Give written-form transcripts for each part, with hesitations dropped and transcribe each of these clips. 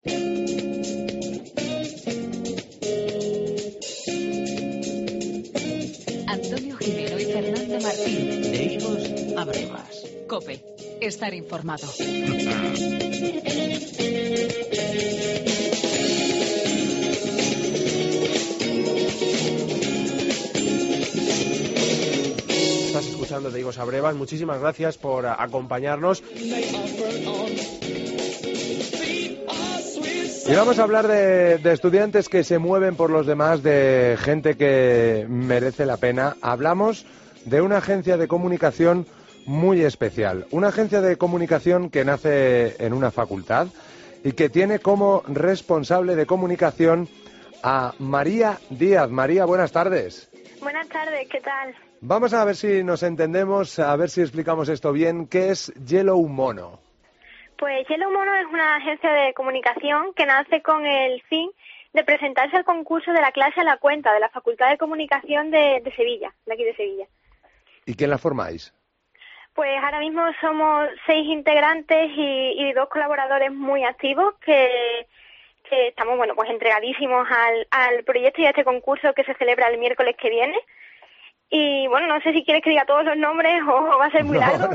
Antonio Gimeno y Fernando Martín. De Higos a Brevas. COPE. Estar informado. Estás escuchando De Higos a Brevas. Muchísimas gracias por acompañarnos. Y vamos a hablar de estudiantes que se mueven por los demás, de gente que merece la pena. Hablamos de una agencia de comunicación muy especial. Una agencia de comunicación que nace en una facultad y que tiene como responsable de comunicación a María Díaz. María, buenas tardes. Buenas tardes, ¿qué tal? Vamos a ver si nos entendemos, a ver si explicamos esto bien. ¿Qué es Yellow Mono? Pues Yellow Mono es una agencia de comunicación que nace con el fin de presentarse al concurso de la clase a la cuenta de la Facultad de Comunicación de Sevilla, de aquí de Sevilla. ¿Y quién la formáis? Pues ahora mismo somos 6 integrantes y 2 colaboradores muy activos que estamos, bueno, pues entregadísimos al proyecto y a este concurso que se celebra el miércoles que viene. Y bueno, no sé si quieres que diga todos los nombres o va a ser muy largo.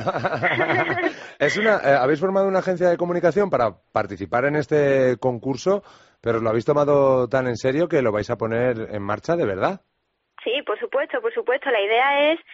No. Habéis formado una agencia de comunicación para participar en este concurso, pero lo habéis tomado tan en serio que lo vais a poner en marcha de verdad. Sí, por supuesto. La idea es,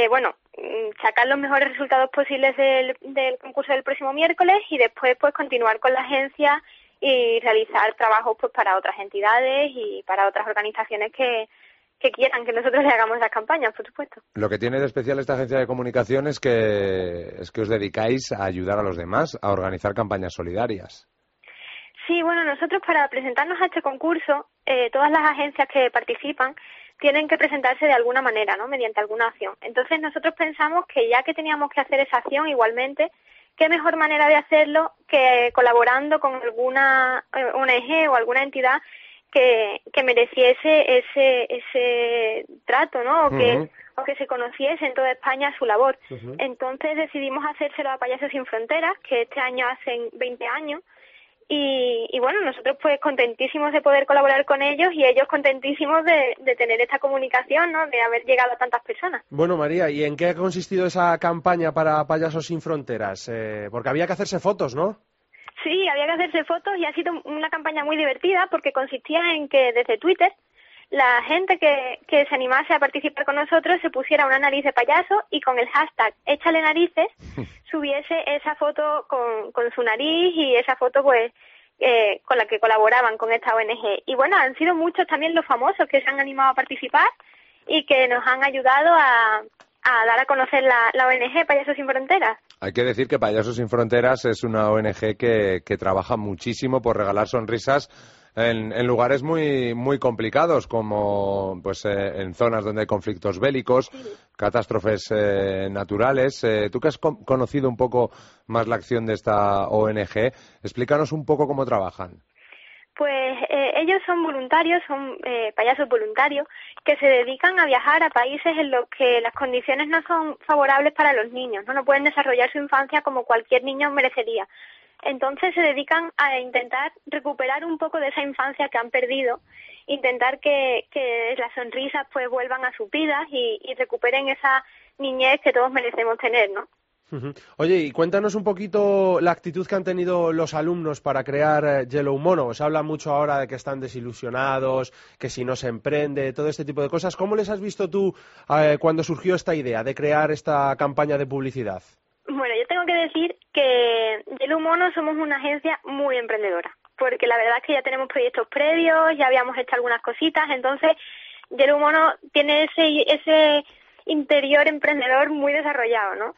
sacar los mejores resultados posibles del concurso del próximo miércoles y después pues continuar con la agencia y realizar trabajos pues para otras entidades y para otras organizaciones que quieran que nosotros le hagamos las campañas, por supuesto. Lo que tiene de especial esta agencia de comunicación es que os dedicáis a ayudar a los demás, a organizar campañas solidarias. Sí, bueno, nosotros para presentarnos a este concurso, todas las agencias que participan tienen que presentarse de alguna manera, ¿no? Mediante alguna acción. Entonces nosotros pensamos que ya que teníamos que hacer esa acción igualmente, qué mejor manera de hacerlo que colaborando con alguna ONG o alguna entidad que mereciese ese trato, ¿no? O que se conociese en toda España su labor. Entonces decidimos hacérselo a Payasos Sin Fronteras, que este año hacen 20 años, y bueno, nosotros pues contentísimos de poder colaborar con ellos y ellos contentísimos de tener esta comunicación, ¿no? De haber llegado a tantas personas. Bueno, María, ¿y en qué ha consistido esa campaña para Payasos Sin Fronteras? Porque había que hacerse fotos, ¿no? Sí, había que hacerse fotos y ha sido una campaña muy divertida porque consistía en que desde Twitter la gente que se animase a participar con nosotros se pusiera una nariz de payaso y con el hashtag Échale Narices subiese esa foto con su nariz y esa foto pues con la que colaboraban con esta ONG. Y bueno, han sido muchos también los famosos que se han animado a participar y que nos han ayudado a dar a conocer la ONG Payasos Sin Fronteras. Hay que decir que Payasos Sin Fronteras es una ONG que trabaja muchísimo por regalar sonrisas en lugares muy muy complicados, como pues en zonas donde hay conflictos bélicos, catástrofes naturales. Tú que has conocido un poco más la acción de esta ONG, explícanos un poco cómo trabajan. Pues ellos son voluntarios, son payasos voluntarios que se dedican a viajar a países en los que las condiciones no son favorables para los niños, no pueden desarrollar su infancia como cualquier niño merecería. Entonces se dedican a intentar recuperar un poco de esa infancia que han perdido, intentar que las sonrisas pues vuelvan a sus vidas y recuperen esa niñez que todos merecemos tener, ¿no? Oye, y cuéntanos un poquito la actitud que han tenido los alumnos para crear Yellow Mono. Se habla mucho ahora de que están desilusionados, que si no se emprende, todo este tipo de cosas. ¿Cómo les has visto tú cuando surgió esta idea de crear esta campaña de publicidad? Bueno, yo tengo que decir que Yellow Mono somos una agencia muy emprendedora, porque la verdad es que ya tenemos proyectos previos, ya habíamos hecho algunas cositas, entonces Yellow Mono tiene ese interior emprendedor muy desarrollado, ¿no?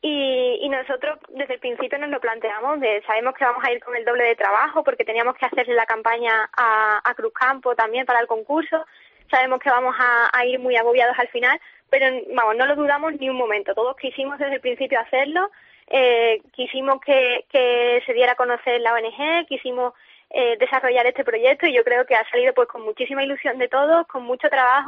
Y nosotros desde el principio nos lo planteamos, sabemos que vamos a ir con el doble de trabajo porque teníamos que hacerle la campaña a Cruzcampo también para el concurso, sabemos que vamos a ir muy agobiados al final, pero vamos, no lo dudamos ni un momento, todos quisimos desde el principio hacerlo, quisimos que se diera a conocer la ONG, quisimos desarrollar este proyecto y yo creo que ha salido pues con muchísima ilusión de todos, con mucho trabajo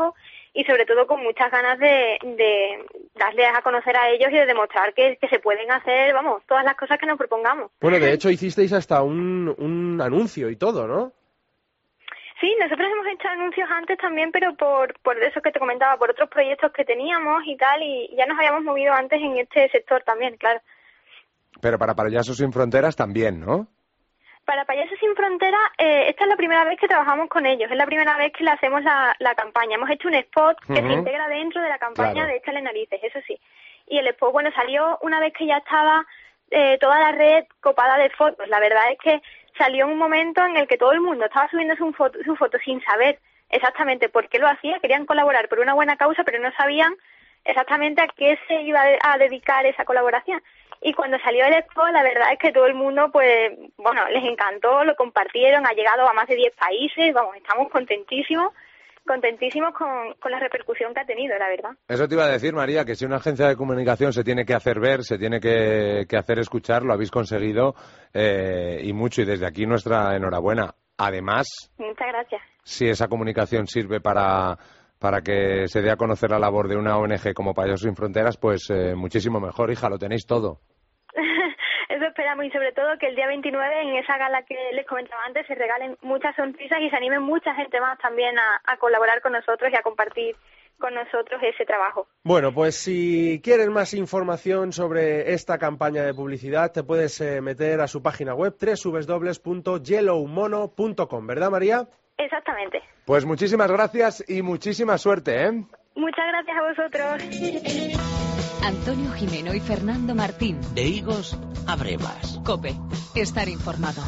y sobre todo con muchas ganas de darles a conocer a ellos y de demostrar que se pueden hacer, vamos, todas las cosas que nos propongamos. Bueno, de hecho hicisteis hasta un anuncio y todo, ¿no? Sí, nosotros hemos hecho anuncios antes también, pero por eso que te comentaba, por otros proyectos que teníamos y tal, y ya nos habíamos movido antes en este sector también, claro. Pero para Payasos Sin Fronteras también, ¿no? Para Payasos Sin Fronteras, esta es la primera vez que trabajamos con ellos, es la primera vez que le hacemos la campaña. Hemos hecho un spot que se integra dentro de la campaña de Échale Narices, eso sí. Y el spot, bueno, salió una vez que ya estaba toda la red copada de fotos. La verdad es que salió en un momento en el que todo el mundo estaba subiendo su foto sin saber exactamente por qué lo hacía. Querían colaborar por una buena causa, pero no sabían exactamente a qué se iba a dedicar esa colaboración. Y cuando salió el spot, la verdad es que todo el mundo, pues, bueno, les encantó, lo compartieron, ha llegado a más de 10 países, vamos, estamos contentísimos con la repercusión que ha tenido, la verdad. Eso te iba a decir, María, que si una agencia de comunicación se tiene que hacer ver, se tiene que hacer escuchar, lo habéis conseguido y mucho, y desde aquí nuestra enhorabuena. Además, muchas gracias. Si esa comunicación sirve para que se dé a conocer la labor de una ONG como Payasos Sin Fronteras, pues muchísimo mejor, hija, lo tenéis todo. Eso esperamos, y sobre todo que el día 29, en esa gala que les comentaba antes, se regalen muchas sonrisas y se animen mucha gente más también a colaborar con nosotros y a compartir con nosotros ese trabajo. Bueno, pues si quieres más información sobre esta campaña de publicidad, te puedes meter a su página web www.yellowmono.com, ¿verdad, María? Exactamente. Pues muchísimas gracias y muchísima suerte, ¿eh? Muchas gracias a vosotros. Antonio Jimeno y Fernando Martín. De higos a brevas. COPE. Estar informado.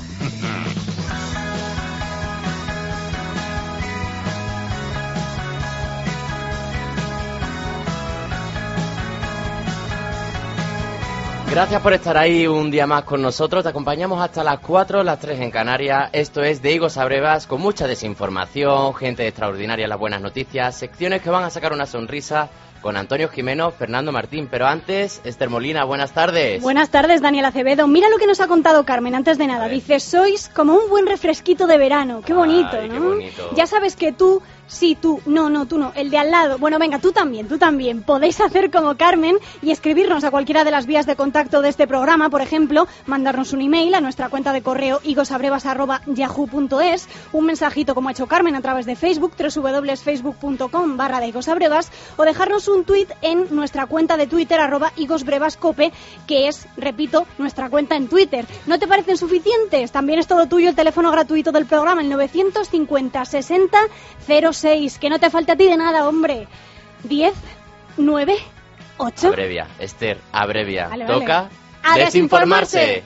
Gracias por estar ahí un día más con nosotros. Te acompañamos hasta las 4, las 3 en Canarias. Esto es De higos a brevas, con mucha desinformación, gente extraordinaria en las buenas noticias, secciones que van a sacar una sonrisa con Antonio Jimeno, Fernando Martín. Pero antes, Esther Molina, buenas tardes. Buenas tardes, Daniel Acevedo. Mira lo que nos ha contado Carmen antes de nada. Dice, sois como un buen refresquito de verano. Qué bonito, ¿no? Qué bonito. Ya sabes que tú... Sí, tú. No, tú no. El de al lado. Bueno, venga, tú también. Podéis hacer como Carmen y escribirnos a cualquiera de las vías de contacto de este programa. Por ejemplo, mandarnos un email a nuestra cuenta de correo higosabrevas@yahoo.es, un mensajito como ha hecho Carmen a través de Facebook, www.facebook.com/dehigosabrevas, o dejarnos un tuit en nuestra cuenta de Twitter, @higosbrevascope, que es, repito, nuestra cuenta en Twitter. ¿No te parecen suficientes? También es todo tuyo el teléfono gratuito del programa, el 950 60 06. Que no te falte a ti de nada, hombre. 10, 9, 8... Abrevia, Esther, abrevia. Vale. Toca a desinformarse.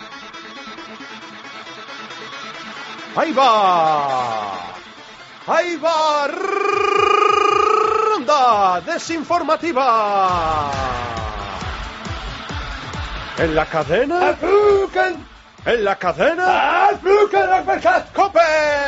¡Ahí va! ¡Ahí va! ¡Ronda desinformativa! En la cadena... En la cadena... ¡COPE!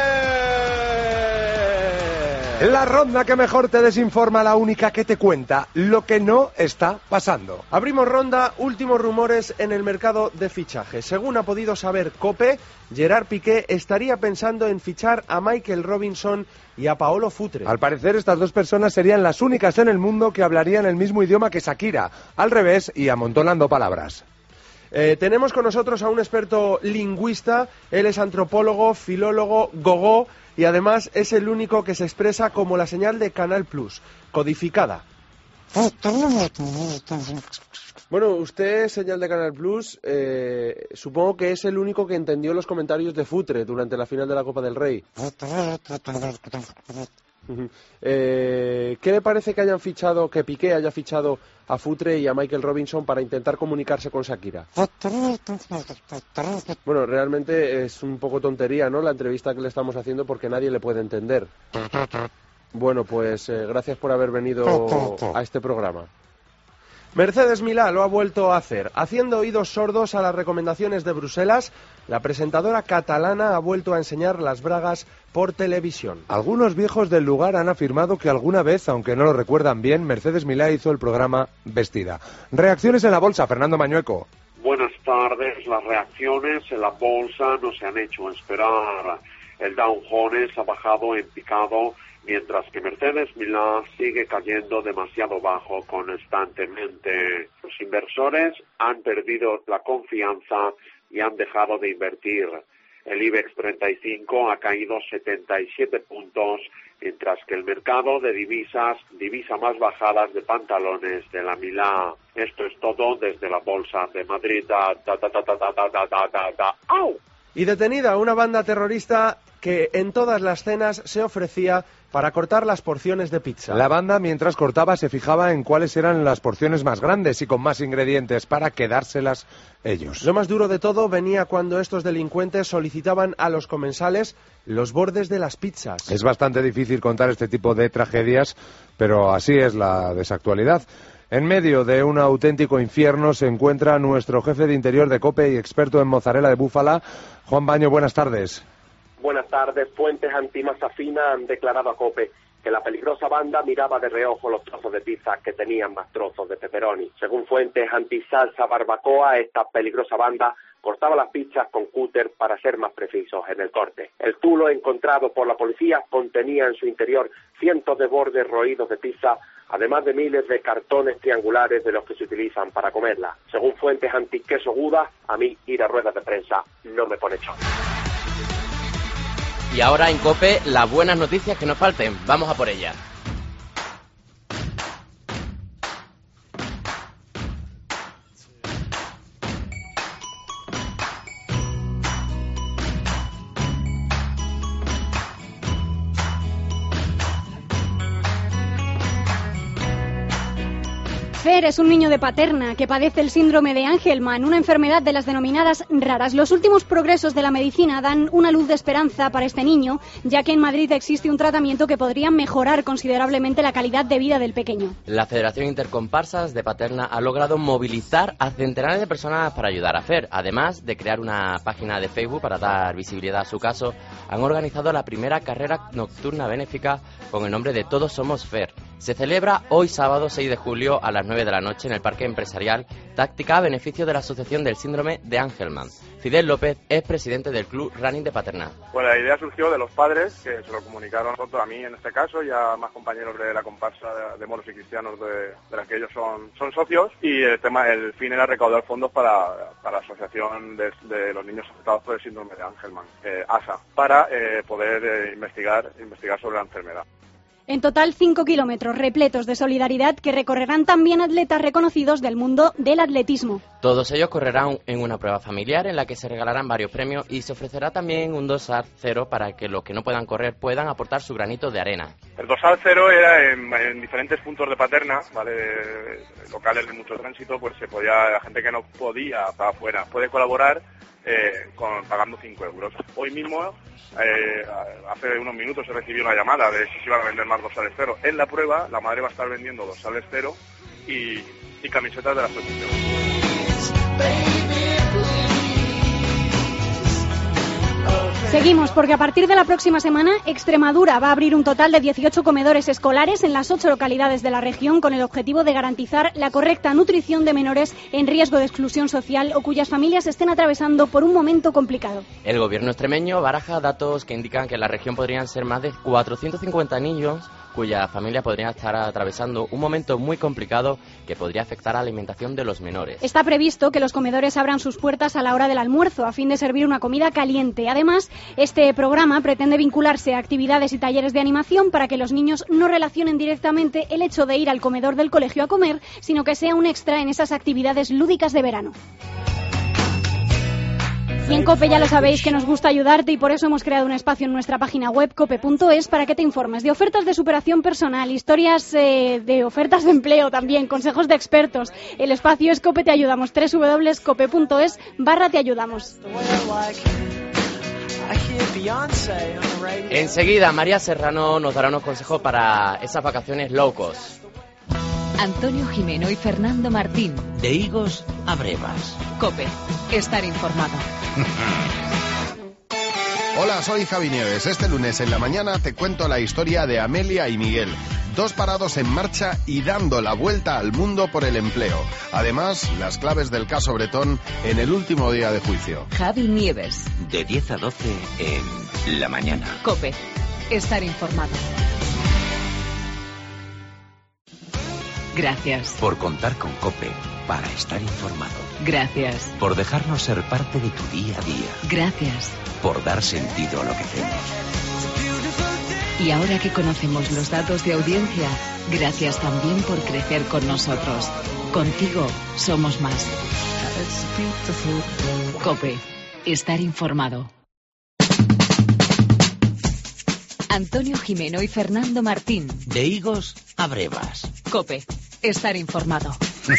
La ronda que mejor te desinforma, la única que te cuenta lo que no está pasando. Abrimos ronda, últimos rumores en el mercado de fichajes. Según ha podido saber COPE, Gerard Piqué estaría pensando en fichar a Michael Robinson y a Paolo Futre. Al parecer, estas dos personas serían las únicas en el mundo que hablarían el mismo idioma que Shakira, al revés y amontonando palabras. Tenemos con nosotros a un experto lingüista, él es antropólogo, filólogo, gogó, y además es el único que se expresa como la señal de Canal Plus, codificada. Bueno, usted, señal de Canal Plus, supongo que es el único que entendió los comentarios de Futre durante la final de la Copa del Rey. ¿Qué le parece que Piqué haya fichado a Futre y a Michael Robinson para intentar comunicarse con Shakira? Bueno, realmente es un poco tontería, ¿no?, la entrevista que le estamos haciendo, porque nadie le puede entender. Bueno, pues gracias por haber venido a este programa. Mercedes Milá lo ha vuelto a hacer. Haciendo oídos sordos a las recomendaciones de Bruselas, la presentadora catalana ha vuelto a enseñar las bragas por televisión. Algunos viejos del lugar han afirmado que alguna vez, aunque no lo recuerdan bien, Mercedes Milá hizo el programa vestida. Reacciones en la bolsa, Fernando Mañueco. Buenas tardes. Las reacciones en la bolsa no se han hecho esperar. El Dow Jones ha bajado en picado, mientras que Mercedes-Milá sigue cayendo demasiado bajo constantemente. Los inversores han perdido la confianza y han dejado de invertir. El IBEX 35 ha caído 77 puntos, mientras que el mercado de divisas divisa más bajadas de pantalones de la Milá. Esto es todo desde la Bolsa de Madrid. ¡Au! Y detenida una banda terrorista que en todas las cenas se ofrecía para cortar las porciones de pizza. La banda, mientras cortaba, se fijaba en cuáles eran las porciones más grandes y con más ingredientes para quedárselas ellos. Lo más duro de todo venía cuando estos delincuentes solicitaban a los comensales los bordes de las pizzas. Es bastante difícil contar este tipo de tragedias, pero así es la desactualidad. En medio de un auténtico infierno se encuentra nuestro jefe de interior de COPE y experto en mozzarella de búfala, Juan Baño. Buenas tardes. Buenas tardes. Fuentes antimasa fina han declarado a COPE que la peligrosa banda miraba de reojo los trozos de pizza que tenían más trozos de pepperoni. Según fuentes antisalsa barbacoa, esta peligrosa banda cortaba las pizzas con cúter para ser más precisos en el corte. El tulo encontrado por la policía contenía en su interior cientos de bordes roídos de pizza, además de miles de cartones triangulares de los que se utilizan para comerla. Según fuentes antiqueso Guda, a mí ir a ruedas de prensa no me pone chón. Y ahora en COPE, las buenas noticias que nos falten. Vamos a por ellas. Fer es un niño de Paterna que padece el síndrome de Angelman, una enfermedad de las denominadas raras. Los últimos progresos de la medicina dan una luz de esperanza para este niño, ya que en Madrid existe un tratamiento que podría mejorar considerablemente la calidad de vida del pequeño. La Federación Intercomparsas de Paterna ha logrado movilizar a centenares de personas para ayudar a Fer. Además de crear una página de Facebook para dar visibilidad a su caso, han organizado la primera carrera nocturna benéfica con el nombre de Todos Somos Fer. Se celebra hoy sábado 6 de julio a las 9 de la noche en el Parque Empresarial Táctica a beneficio de la Asociación del Síndrome de Angelman. Fidel López es presidente del Club Running de Paterna. Pues la idea surgió de los padres, que se lo comunicaron a nosotros, a mí en este caso, y a más compañeros de la comparsa de moros y cristianos de la que ellos son socios, y el fin era recaudar fondos para la Asociación de los Niños Afectados por el Síndrome de Angelman, ASA, para poder investigar sobre la enfermedad. En total, 5 kilómetros repletos de solidaridad que recorrerán también atletas reconocidos del mundo del atletismo. Todos ellos correrán en una prueba familiar en la que se regalarán varios premios y se ofrecerá también un dorsal cero para que los que no puedan correr puedan aportar su granito de arena. El dorsal cero era en diferentes puntos de Paterna, ¿vale? Locales de mucho tránsito, pues la gente que no podía estar afuera puede colaborar pagando 5 euros. Hoy mismo, hace unos minutos, he recibido una llamada de si se iban a vender más dorsales cero. En la prueba, la madre va a estar vendiendo dorsales cero y camisetas de la asociación. Seguimos, porque a partir de la próxima semana, Extremadura va a abrir un total de 18 comedores escolares en las 8 localidades de la región con el objetivo de garantizar la correcta nutrición de menores en riesgo de exclusión social o cuyas familias estén atravesando por un momento complicado. El gobierno extremeño baraja datos que indican que en la región podrían ser más de 450 niños cuya familia podría estar atravesando un momento muy complicado que podría afectar a la alimentación de los menores. Está previsto que los comedores abran sus puertas a la hora del almuerzo a fin de servir una comida caliente. Además, este programa pretende vincularse a actividades y talleres de animación para que los niños no relacionen directamente el hecho de ir al comedor del colegio a comer, sino que sea un extra en esas actividades lúdicas de verano. Y en COPE ya lo sabéis que nos gusta ayudarte y por eso hemos creado un espacio en nuestra página web cope.es para que te informes de ofertas de superación personal, historias de ofertas de empleo también, consejos de expertos. El espacio es COPE Te Ayudamos, www.cope.es/te ayudamos. Enseguida María Serrano nos dará unos consejos para esas vacaciones low cost. Antonio Jimeno y Fernando Martín. De higos a brevas. COPE. Estar informado. Hola, soy Javi Nieves. Este lunes en la mañana te cuento la historia de Amelia y Miguel, dos parados en marcha y dando la vuelta al mundo por el empleo. Además, las claves del caso Bretón en el último día de juicio. Javi Nieves. De 10 a 12 en La mañana. COPE. Estar informado. Gracias. Por contar con COPE para estar informado. Gracias. Por dejarnos ser parte de tu día a día. Gracias. Por dar sentido a lo que hacemos. Y ahora que conocemos los datos de audiencia, gracias también por crecer con nosotros. Contigo somos más. COPE. Estar informado. Antonio Jimeno y Fernando Martín. De higos a brevas. COPE. Estar informado.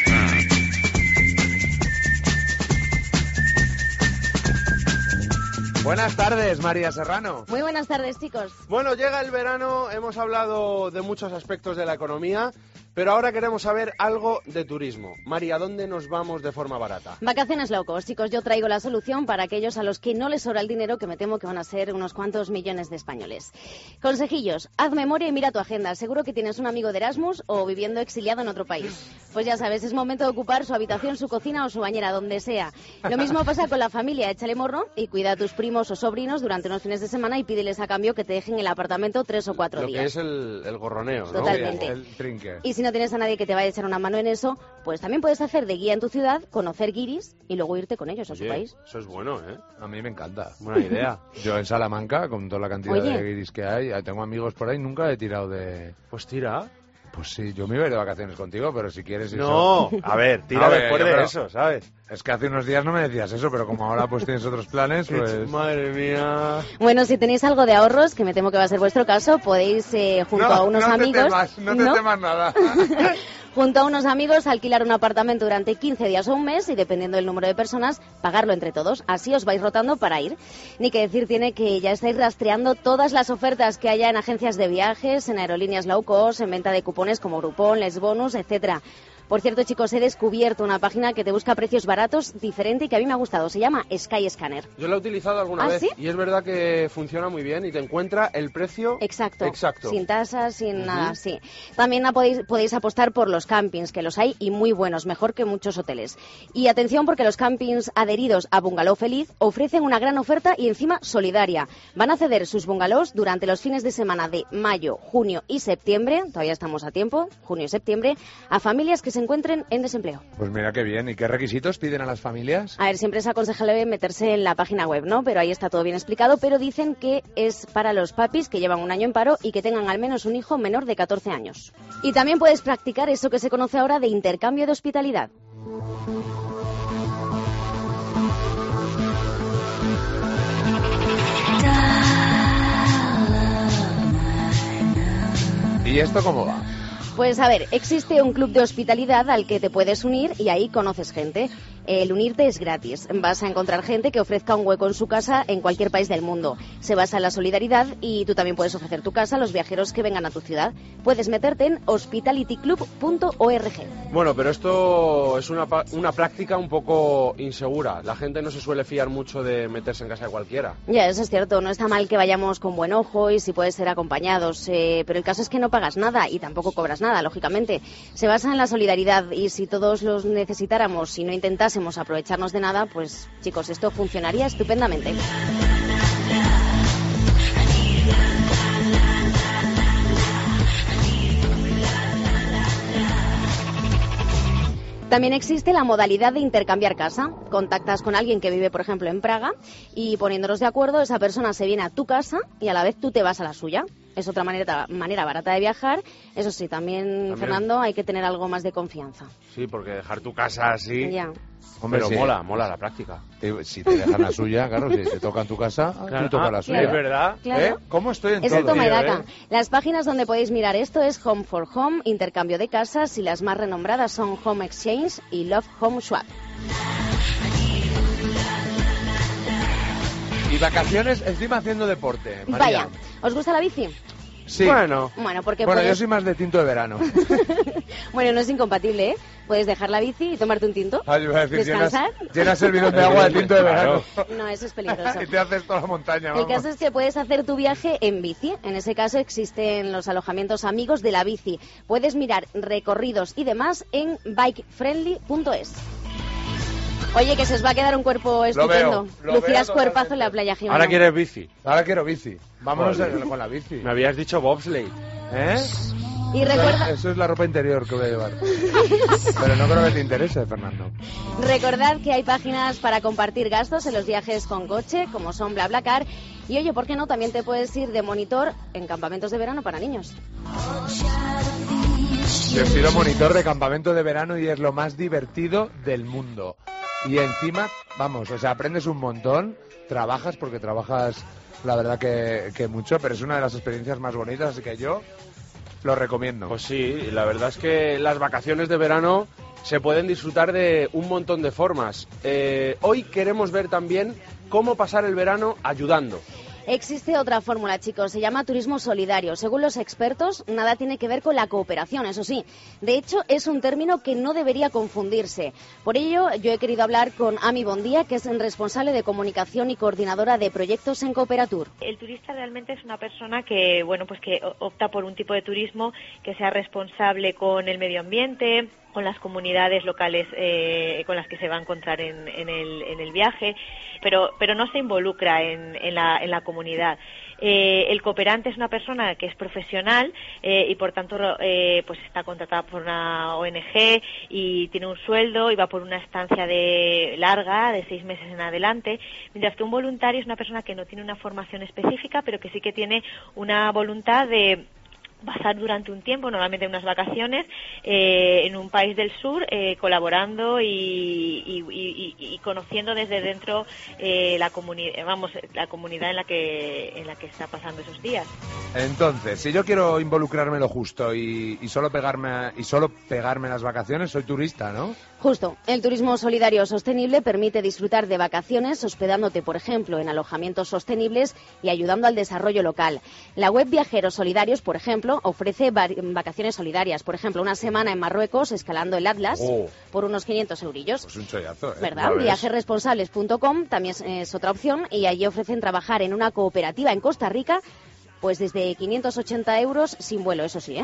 Buenas tardes, María Serrano. Muy buenas tardes, chicos. Bueno, llega el verano, hemos hablado de muchos aspectos de la economía, pero ahora queremos saber algo de turismo. María, ¿dónde nos vamos de forma barata? Vacaciones locos, chicos. Yo traigo la solución para aquellos a los que no les sobra el dinero, que me temo que van a ser unos cuantos millones de españoles. Consejillos. Haz memoria y mira tu agenda. Seguro que tienes un amigo de Erasmus o viviendo exiliado en otro país. Pues ya sabes, es momento de ocupar su habitación, su cocina o su bañera, donde sea. Lo mismo pasa con la familia. Échale morro y cuida a tus primos o sobrinos durante unos fines de semana y pídeles a cambio que te dejen el apartamento 3 o 4 días. Lo que es el gorroneo, ¿no? Totalmente. El trinque. Y si no tienes a nadie que te vaya a echar una mano en eso, pues también puedes hacer de guía en tu ciudad, conocer guiris y luego irte con ellos a su país. Eso es bueno, ¿eh? A mí me encanta. Buena idea. Yo en Salamanca, con toda la cantidad Oye. de guiris que hay, tengo amigos por ahí, nunca he tirado de... Pues tira. Pues sí, yo me iré de vacaciones contigo, pero si quieres... No, a ver, tira después de eso, ¿sabes? Es que hace unos días no me decías eso, pero como ahora pues tienes otros planes, pues... Madre mía... Bueno, si tenéis algo de ahorros, que me temo que va a ser vuestro caso, podéis, junto a unos amigos... No te temas nada. Junto a unos amigos, alquilar un apartamento durante 15 días o un mes y, dependiendo del número de personas, pagarlo entre todos. Así os vais rotando para ir. Ni que decir tiene que ya estáis rastreando todas las ofertas que haya en agencias de viajes, en aerolíneas low cost, en venta de cupones como Groupon, Les Bonus, etcétera. Por cierto, chicos, he descubierto una página que te busca precios baratos, diferente y que a mí me ha gustado. Se llama Skyscanner. Yo la he utilizado alguna vez, ¿sí? Y es verdad que funciona muy bien y te encuentra el precio exacto. Sin tasas, sin nada, sí. También podéis apostar por los campings, que los hay y muy buenos, mejor que muchos hoteles. Y atención, porque los campings adheridos a Bungalow Feliz ofrecen una gran oferta y encima solidaria. Van a ceder sus bungalows durante los fines de semana de mayo, junio y septiembre, todavía estamos a tiempo, junio y septiembre, a familias que se encuentren en desempleo. Pues mira qué bien. ¿Y qué requisitos piden a las familias? A ver, siempre es aconsejable meterse en la página web, ¿no? Pero ahí está todo bien explicado, pero dicen que es para los papis que llevan un año en paro y que tengan al menos un hijo menor de 14 años. Y también puedes practicar eso que se conoce ahora de intercambio de hospitalidad. ¿Y esto cómo va? Pues a ver, existe un club de hospitalidad al que te puedes unir y ahí conoces gente. El unirte es gratis. Vas a encontrar gente que ofrezca un hueco en su casa en cualquier país del mundo. Se basa en la solidaridad y tú también puedes ofrecer tu casa a los viajeros que vengan a tu ciudad. Puedes meterte en hospitalityclub.org. Bueno, pero esto es una práctica un poco insegura. La gente no se suele fiar mucho de meterse en casa de cualquiera. Ya, eso es cierto. No está mal que vayamos con buen ojo y si puede ser acompañados. Pero el caso es que no pagas nada y tampoco cobras nada, lógicamente. Se basa en la solidaridad y si todos los necesitáramos y no intentásemos aprovecharnos de nada, pues chicos, esto funcionaría estupendamente. También existe la modalidad de intercambiar casa. Contactas con alguien que vive, por ejemplo, en Praga y poniéndonos de acuerdo, esa persona se viene a tu casa y a la vez tú te vas a la suya. Es otra manera barata de viajar. Eso sí, también, Fernando, hay que tener algo más de confianza. Sí, porque dejar tu casa así... Ya. Hombre, pero sí. mola la práctica. Si te dejan la suya, claro, si te tocan tu casa, claro, tú tocas la suya. Es verdad. Claro. ¿Cómo estoy en es todo? el toma y daca. Las páginas donde podéis mirar esto es Home for Home, intercambio de casas, y las más renombradas son Home Exchange y Love Home Swap. Y vacaciones encima haciendo deporte, María. Vaya, ¿os gusta la bici? Sí. Bueno, porque yo soy más de tinto de verano. Bueno, no es incompatible, ¿eh? Puedes dejar la bici y tomarte un tinto. Yo iba a decir, descansar. llenas el bidón de agua de tinto de verano. No, eso es peligroso. Y te haces toda la montaña. El caso es que puedes hacer tu viaje en bici. En ese caso existen los alojamientos amigos de la bici. Puedes mirar recorridos y demás en bikefriendly.es. Oye, que se os va a quedar un cuerpo estupendo. Lucirás cuerpazo en la playa, Jimeno. Ahora quieres bici. Ahora quiero bici. Vámonos con la bici. Me habías dicho bobsleigh. ¿Eh? Y recuerda... Eso es la ropa interior que voy a llevar. Pero no creo que te interese, Fernando. Recordad que hay páginas para compartir gastos en los viajes con coche, como son BlaBlaCar. Y oye, ¿por qué no? También te puedes ir de monitor en campamentos de verano para niños. Yo he sido monitor de campamento de verano y es lo más divertido del mundo. Y encima, vamos, o sea, aprendes un montón, trabajas, porque trabajas, la verdad que mucho, pero es una de las experiencias más bonitas, así que yo lo recomiendo. Pues sí, la verdad es que las vacaciones de verano se pueden disfrutar de un montón de formas. Hoy queremos ver también cómo pasar el verano ayudando. Existe otra fórmula, chicos, se llama turismo solidario. Según los expertos, nada tiene que ver con la cooperación, eso sí. De hecho, es un término que no debería confundirse. Por ello, yo he querido hablar con Ami Bondía, que es responsable de comunicación y coordinadora de proyectos en Cooperatur. El turista realmente es una persona que, bueno, pues que opta por un tipo de turismo que sea responsable con el medio ambiente, con las comunidades locales con las que se va a encontrar en el viaje, pero no se involucra en la comunidad. El cooperante es una persona que es profesional y por tanto pues está contratada por una ONG y tiene un sueldo y va por una estancia larga de 6 meses en adelante, mientras que un voluntario es una persona que no tiene una formación específica, pero que sí que tiene una voluntad de pasar durante un tiempo, normalmente unas vacaciones, en un país del sur, colaborando y conociendo desde dentro la comunidad en la que está pasando esos días. Entonces, si yo quiero involucrarme lo justo y solo pegarme las vacaciones, soy turista, ¿no? Justo. El turismo solidario sostenible permite disfrutar de vacaciones hospedándote, por ejemplo, en alojamientos sostenibles y ayudando al desarrollo local. La web Viajeros Solidarios, por ejemplo, ofrece vacaciones solidarias. Por ejemplo, una semana en Marruecos escalando el Atlas por unos 500 eurillos. Pues un chollazo, ¿eh? ¿Verdad? Viajesresponsables.com también es otra opción y allí ofrecen trabajar en una cooperativa en Costa Rica, pues desde 580 euros sin vuelo, eso sí, ¿eh?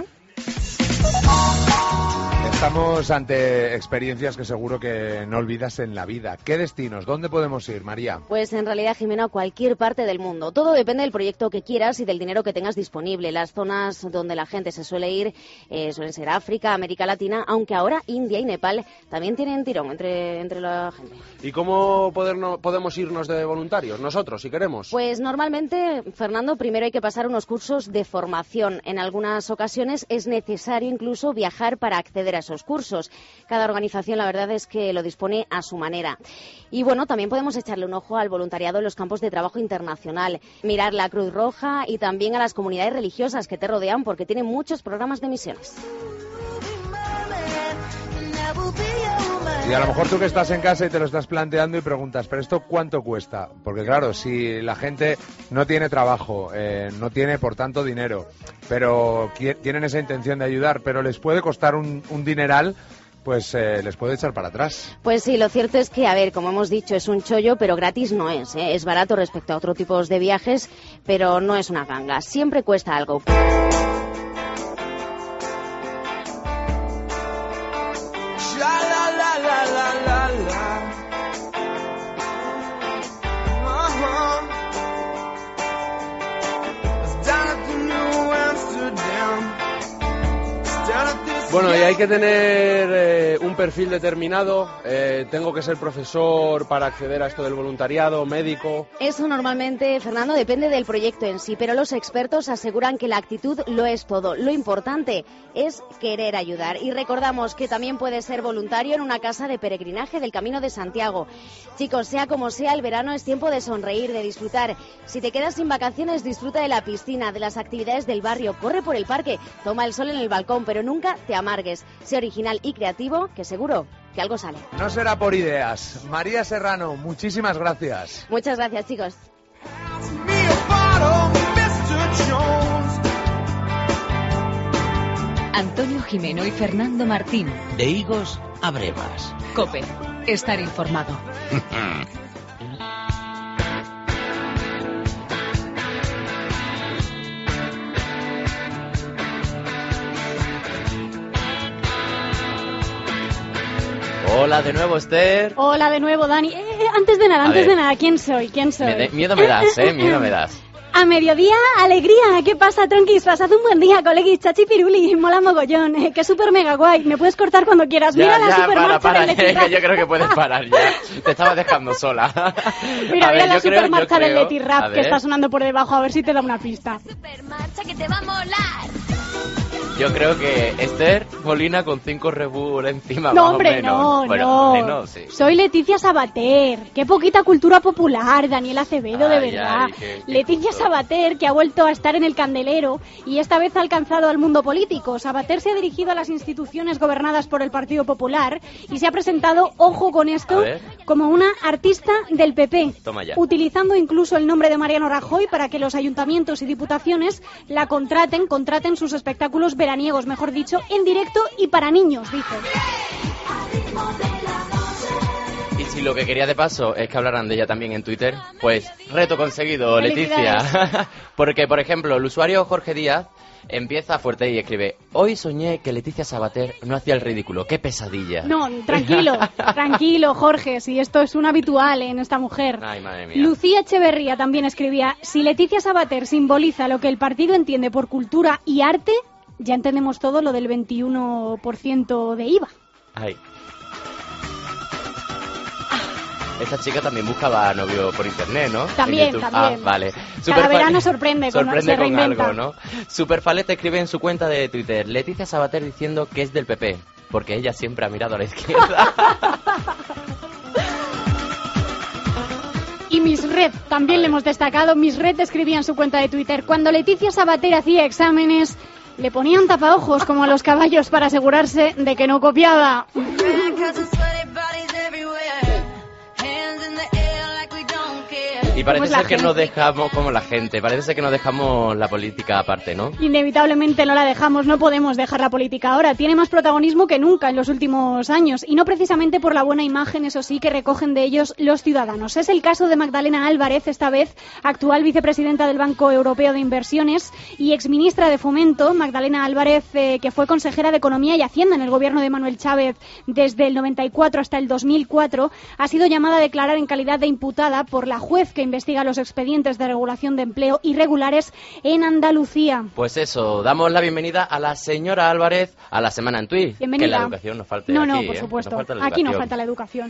Estamos ante experiencias que seguro que no olvidas en la vida. ¿Qué destinos? ¿Dónde podemos ir, María? Pues en realidad, Jimena, a cualquier parte del mundo. Todo depende del proyecto que quieras y del dinero que tengas disponible. Las zonas donde la gente se suele ir suelen ser África, América Latina, aunque ahora India y Nepal también tienen tirón entre la gente. ¿Y cómo podemos irnos de voluntarios, nosotros, si queremos? Pues normalmente, Fernando, primero hay que pasar unos cursos de formación. En algunas ocasiones es necesario incluso viajar para acceder a esos cursos. Cada organización, la verdad es que lo dispone a su manera. Y bueno, también podemos echarle un ojo al voluntariado en los campos de trabajo internacional, mirar la Cruz Roja y también a las comunidades religiosas que te rodean, porque tienen muchos programas de misiones. Y a lo mejor tú que estás en casa y te lo estás planteando y preguntas, ¿pero esto cuánto cuesta? Porque claro, si la gente no tiene trabajo, no tiene por tanto dinero, pero tienen esa intención de ayudar, pero les puede costar un dineral, pues les puede echar para atrás. Pues sí, lo cierto es que, a ver, como hemos dicho, es un chollo, pero gratis no es, ¿eh? Es barato respecto a otros tipos de viajes, pero no es una ganga, siempre cuesta algo. Bueno, y hay que tener un perfil determinado, tengo que ser profesor para acceder a esto del voluntariado, médico. Eso normalmente, Fernando, depende del proyecto en sí, pero los expertos aseguran que la actitud lo es todo. Lo importante es querer ayudar. Y recordamos que también puedes ser voluntario en una casa de peregrinaje del Camino de Santiago. Chicos, sea como sea, el verano es tiempo de sonreír, de disfrutar. Si te quedas sin vacaciones, disfruta de la piscina, de las actividades del barrio, corre por el parque, toma el sol en el balcón, pero nunca te amargues. Sé original y creativo, que seguro que algo sale. No será por ideas. María Serrano, muchísimas gracias. Muchas gracias, chicos. Antonio Jimeno y Fernando Martín. De higos a brevas. COPE. Estar informado. Hola de nuevo, Esther. Hola de nuevo, Dani. Antes de nada, ¿quién soy? Miedo me das, miedo me das. A mediodía, alegría. ¿Qué pasa, tronquis? Pasad un buen día, coleguis, chachi piruli, mola mogollón. Que súper mega guay. Me puedes cortar cuando quieras. Mira la supermarcha del Leti Rap. Yo creo que puedes parar ya. Te estaba dejando sola. Mira la supermarcha del Leti Rap que está sonando por debajo, a ver si te da una pista. Supermarcha que te va a molar. Yo creo que Esther Molina con 5 Red Bull encima. No, más hombre, o menos. no. Sí. Soy Leticia Sabater. Qué poquita cultura popular, Daniel Acevedo, de verdad. Leticia Sabater, que ha vuelto a estar en el candelero y esta vez ha alcanzado al mundo político. Sabater se ha dirigido a las instituciones gobernadas por el Partido Popular y se ha presentado, ojo con esto, como una artista del PP. Toma ya. Utilizando incluso el nombre de Mariano Rajoy para que los ayuntamientos y diputaciones la contraten sus espectáculos veraniegos, mejor dicho, en directo y para niños, dice. Y si lo que quería de paso es que hablaran de ella también en Twitter, pues reto conseguido, Leticia. Porque, por ejemplo, el usuario Jorge Díaz empieza fuerte y escribe: hoy soñé que Leticia Sabater no hacía el ridículo, qué pesadilla. No, tranquilo, Jorge, si esto es un habitual en esta mujer. Ay, madre mía. Lucía Echeverría también escribía: si Leticia Sabater simboliza lo que el partido entiende por cultura y arte, ya entendemos todo lo del 21% de IVA. Ay. Esta chica también buscaba novio por internet, ¿no? También. Vale. Cada verano sorprende con algo, ¿no? Superfalete escribe en su cuenta de Twitter: Leticia Sabater diciendo que es del PP, porque ella siempre ha mirado a la izquierda. Y Miss Red, también le hemos destacado. Miss Red escribía en su cuenta de Twitter: cuando Leticia Sabater hacía exámenes, le ponían tapaojos como a los caballos para asegurarse de que no copiaba. Y parece ser que no dejamos, como la gente, parece ser que no dejamos la política aparte, ¿no? Inevitablemente no la dejamos, no podemos dejar la política ahora. Tiene más protagonismo que nunca en los últimos años, y no precisamente por la buena imagen, eso sí, que recogen de ellos los ciudadanos. Es el caso de Magdalena Álvarez, esta vez actual vicepresidenta del Banco Europeo de Inversiones y exministra de Fomento. Magdalena Álvarez, que fue consejera de Economía y Hacienda en el gobierno de Manuel Chávez desde el 94 hasta el 2004, ha sido llamada a declarar en calidad de imputada por la juez que investiga los expedientes de regulación de empleo irregulares en Andalucía. Pues eso, damos la bienvenida a la señora Álvarez a la Semana en Twitter. Bienvenida. Que la educación nos falte no, aquí. No, por supuesto. Aquí no falta la educación.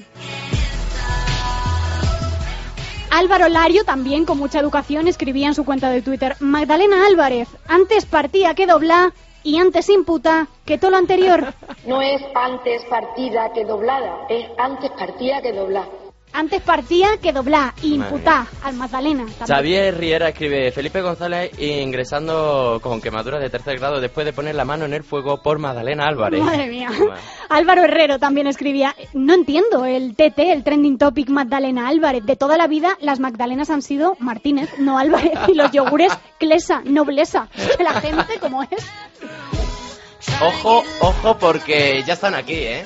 Álvaro Lario, también con mucha educación, escribía en su cuenta de Twitter: Magdalena Álvarez, antes partía que dobla y antes imputa que todo lo anterior. No es antes partida que doblada, es antes partida que doblada. Antes partía que doblá y imputá al Magdalena. También. Xavier Riera escribe: Felipe González ingresando con quemaduras de 3er grado después de poner la mano en el fuego por Magdalena Álvarez. Madre mía. Álvaro Herrero también escribía: no entiendo el TT, el trending topic Magdalena Álvarez. De toda la vida las Magdalenas han sido Martínez, no Álvarez, y los yogures Clesa, nobleza. La gente como es. Ojo, porque ya están aquí, ¿eh?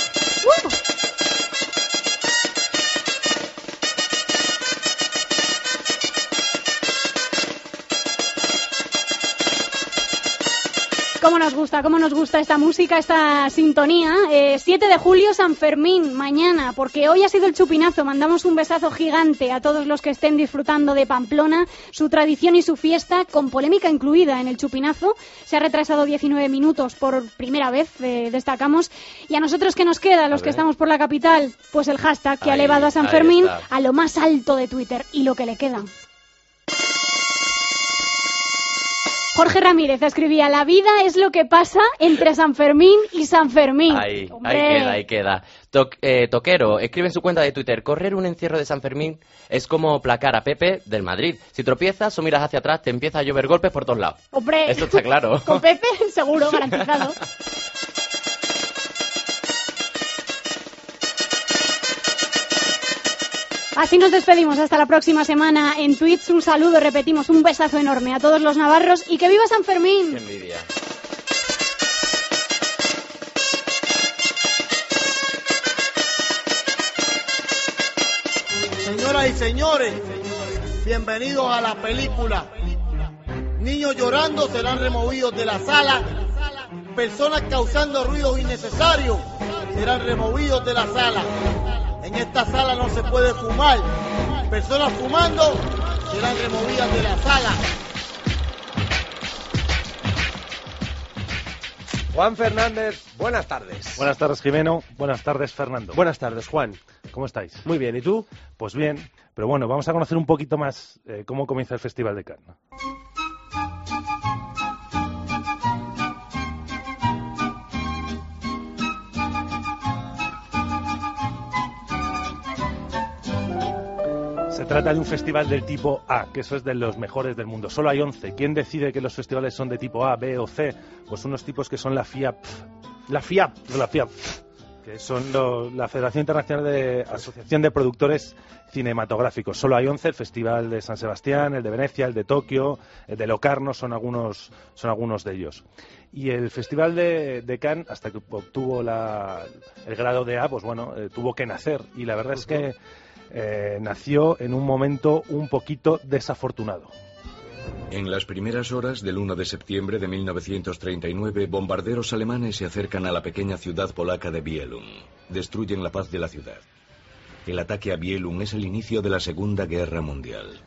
Cómo nos gusta esta música, esta sintonía. 7 de julio, San Fermín, mañana, porque hoy ha sido el chupinazo. Mandamos un besazo gigante a todos los que estén disfrutando de Pamplona, su tradición y su fiesta, con polémica incluida en el chupinazo. Se ha retrasado 19 minutos por primera vez, destacamos. Y a nosotros, ¿qué nos queda? Los que estamos por la capital, pues el hashtag que ha elevado a San Fermín a lo más alto de Twitter, y lo que le queda. Jorge Ramírez escribía: la vida es lo que pasa entre San Fermín y San Fermín. Ahí queda. Toquero escribe en su cuenta de Twitter: correr un encierro de San Fermín es como placar a Pepe del Madrid. Si tropiezas o miras hacia atrás, te empieza a llover golpes por todos lados. Hombre, eso está claro. Con Pepe, seguro, garantizado. Así nos despedimos hasta la próxima semana en Twitch. Un saludo, repetimos, un besazo enorme a todos los navarros y que viva San Fermín. Qué envidia. Señoras y señores, bienvenidos a la película. Niños llorando serán removidos de la sala, personas causando ruidos innecesarios serán removidos de la sala. En esta sala no se puede fumar. Personas fumando serán removidas de la sala. Juan Fernández, buenas tardes. Buenas tardes, Jimeno. Buenas tardes, Fernando. Buenas tardes, Juan. ¿Cómo estáis? Muy bien, ¿y tú? Pues bien, pero bueno, vamos a conocer un poquito más cómo comienza el Festival de Cannes. Se trata de un festival del tipo A, que eso es de los mejores del mundo. Solo hay 11. ¿Quién decide que los festivales son de tipo A, B o C? Pues unos tipos que son la FIAP. La FIAP, que son la Federación Internacional de Asociación de Productores Cinematográficos. Solo hay 11, el Festival de San Sebastián, el de Venecia, el de Tokio, el de Locarno, son algunos de ellos. Y el Festival de Cannes, hasta que obtuvo el grado de A, pues bueno, tuvo que nacer. Y la verdad es que nació en un momento un poquito desafortunado. En las primeras horas del 1 de septiembre de 1939, bombarderos alemanes se acercan a la pequeña ciudad polaca de Bielun. Destruyen la paz de la ciudad. El ataque a Bielun es el inicio de la Segunda Guerra Mundial.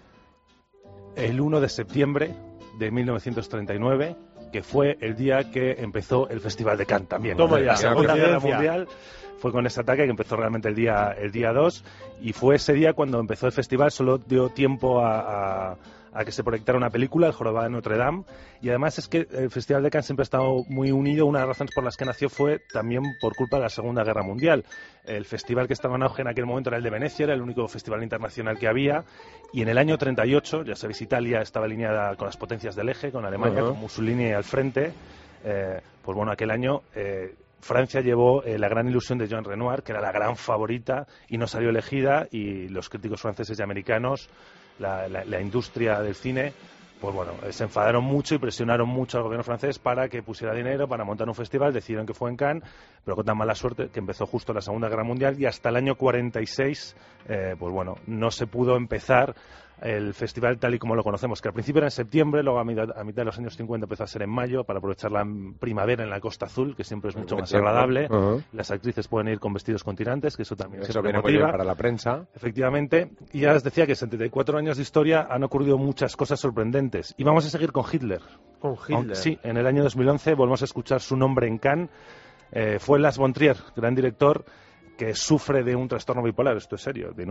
El 1 de septiembre de 1939, que fue el día que empezó el Festival de Cannes también. Toma ya, la Segunda Guerra Mundial fue con ese ataque que empezó realmente el día 2, y fue ese día cuando empezó el festival. Solo dio tiempo a que se proyectara una película, El jorobado de Notre Dame, y además es que el Festival de Cannes siempre ha estado muy unido. Una de las razones por las que nació fue también por culpa de la Segunda Guerra Mundial. El festival que estaba en auge en aquel momento era el de Venecia, era el único festival internacional que había, y en el año 38, ya sabéis, Italia estaba alineada con las potencias del eje, con Alemania, con Mussolini al frente. Pues bueno, aquel año Francia llevó la gran ilusión de Jean Renoir, que era la gran favorita, y no salió elegida, y los críticos franceses y americanos, la industria del cine, pues bueno, se enfadaron mucho y presionaron mucho al gobierno francés para que pusiera dinero para montar un festival. Decidieron que fue en Cannes, pero con tan mala suerte que empezó justo la Segunda Guerra Mundial, y hasta el año 46, pues bueno, no se pudo empezar el festival tal y como lo conocemos, que al principio era en septiembre, luego a mitad de los años 50 empezó a ser en mayo, para aprovechar la primavera en la Costa Azul, que siempre es mucho más agradable. Las actrices pueden ir con vestidos con tirantes, que eso también eso viene muy bien para la prensa. Efectivamente, y ya les decía que en 74 años de historia han ocurrido muchas cosas sorprendentes, y vamos a seguir con Hitler. ¿Con Hitler? Sí, en el año 2011 volvemos a escuchar su nombre en Cannes. Fue Lars von Trier, gran director, que sufre de un trastorno bipolar. Esto es serio, tiene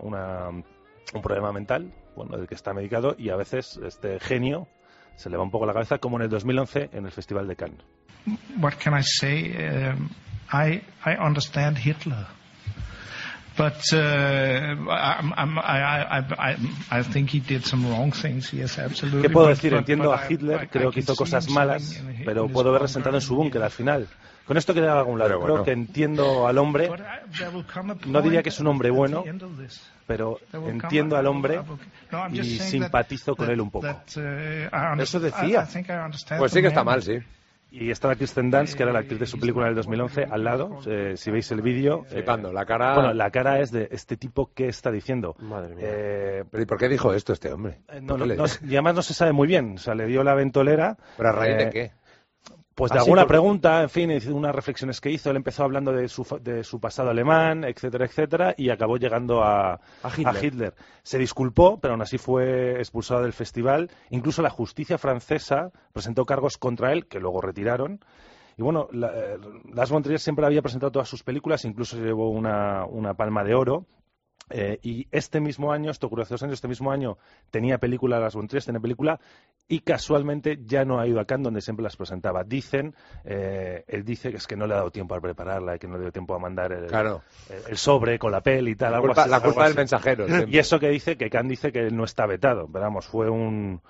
un problema mental, bueno, del que está medicado, y a veces este genio se le va un poco la cabeza, como en el 2011 en el Festival de Cannes. What can I say? I understand Hitler, but I think he did some wrong things. Yes, absolutely. ¿Qué puedo decir? Entiendo a Hitler, creo que hizo cosas malas, pero puedo verle sentado en su búnker al final. Con esto queda a algún lado. Creo que entiendo al hombre. No diría que es un hombre bueno, pero entiendo al hombre y simpatizo con él un poco. Eso decía. Pues sí que está mal, sí. Y estaba Kirsten Dunst, que era la actriz de su película del 2011, al lado. Si veis el vídeo... Flipando, la cara... Bueno, la cara es de este tipo, ¿qué está diciendo? Madre mía. ¿Pero y por qué dijo esto este hombre? Y además no se sabe muy bien. O sea, le dio la ventolera. ¿Pero a raíz de qué? Pues de alguna pregunta, en fin, unas reflexiones que hizo. Él empezó hablando de su pasado alemán, etcétera, etcétera, y acabó llegando a Hitler. Se disculpó, pero aún así fue expulsado del festival. Incluso la justicia francesa presentó cargos contra él, que luego retiraron. Y bueno, Lars von Trier siempre había presentado todas sus películas, incluso se llevó una Palma de Oro. Y este mismo año, esto ocurrió hace 2 años, este mismo año tenía película Lars von Trier, tenía película, y casualmente ya no ha ido a Cannes, donde siempre las presentaba. Él dice que es que no le ha dado tiempo a prepararla, que no le dio tiempo a mandar el sobre con la peli y tal. La culpa del mensajero. Y eso que dice, que Cannes dice que no está vetado. Pero vamos, fue una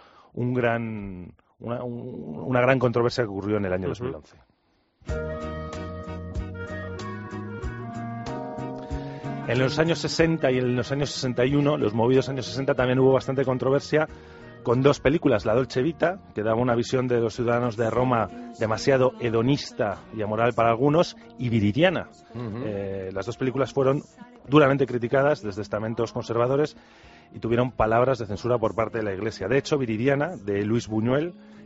gran controversia que ocurrió en el año 2011. En los años 60 y en los años 61, los movidos años 60, también hubo bastante controversia con 2 películas. La Dolce Vita, que daba una visión de los ciudadanos de Roma demasiado hedonista y amoral para algunos, y Viridiana. Las 2 películas fueron duramente criticadas desde estamentos conservadores y tuvieron palabras de censura por parte de la Iglesia. De hecho, Viridiana, de Luis Buñuel,